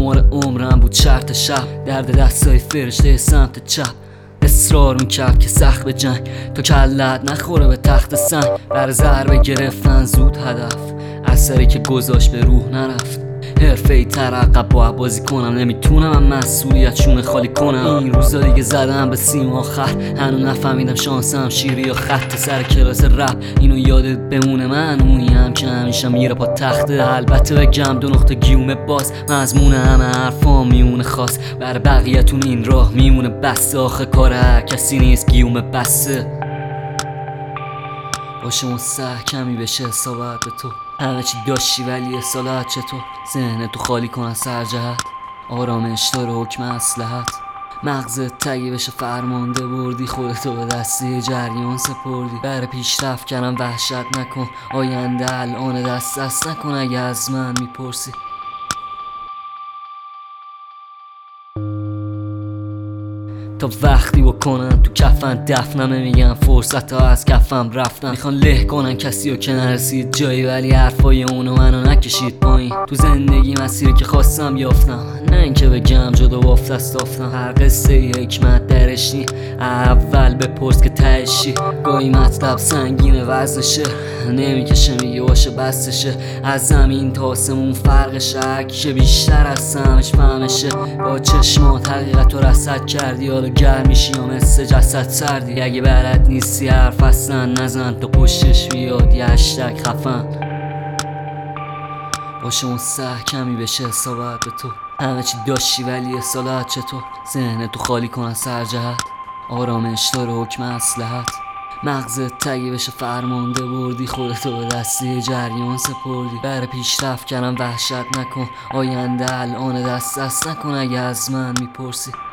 آمار عمرم بود شرط شب، درد دستای فرشته سمت چپ. اصرار میکرد که سخت به جنگ تا کلت نخوره به تخت سنگ. بر ضربه گرفتن زود هدف، اثری که گذاشت به روح نرفت. حرفه‌ای تر عقب باید بازی کنم، نمیتونم من مسئولیت شونه خالی کنم. این روزا دیگه زدم به سیما خط، هنو نفهمیدم شانسم شیری یا خط سر کلاس رپ. اینو یادت بمونه من اونیم که همیشه میره پا تخته. البته بگم دو نقطه گیومه باز، مضمون همه حرفام میونه خاص. بر بقیه‌تون این راه میمونه بسته، آخه کار هر کسی نیست گیومه بسته. باشه مستحکمی بشه حسابت به تو، همه چی داشتی ولی اصالت چطور؟ ذهن تو خالی کن از سر جهت، آرامش داره حکم اصلحت. مغزت تگی بشه فرمانده بردی، خودتو به دسته جریان سپردی. بر پیشرفت کردم وحشت نکن، آینده الان دست نکن اگه از من میپرسی. تا وقتی بکنن تو کفن دفنم، نمیگن فرصت ها از کفم رفتن. میخوان له کنن کسی رو که نرسید جایی، ولی حرفای اونو منو نکشید پایین. تو زندگی مسیری که خواستم یافتم، نه اینکه بگم جدا بافت استافتم. هر قصه ای حکمت درش نی، اول بپرس که تهشی. گاهی مطلب سنگینه وزنشه، نمیکشه میگه باشه بستشه. از زمین تا آسمون فرقشه، هرکی که بیشتر از سمش فهمشه. با چشمات حقیقت رو رصد کردی، حالا گرم میشی یا مثل جسد سردی. اگه بلد نیستی حرف اصلا نزن، تا پشتش بیاد یه هشتگ خفن. باشه مستحکمی بشه حسابت به تو، همه چی داشتی ولی اصالت چطور؟ ذهن تو خالی کن از سر جهت، آرامش داره حکم اصلحت. مغزت تگی بشه فرمانده بردی، خودتو به دسته جریان سپردی. بر پیشرفت کردم وحشت نکن، آینده الان دست نکن اگه از من میپرسی.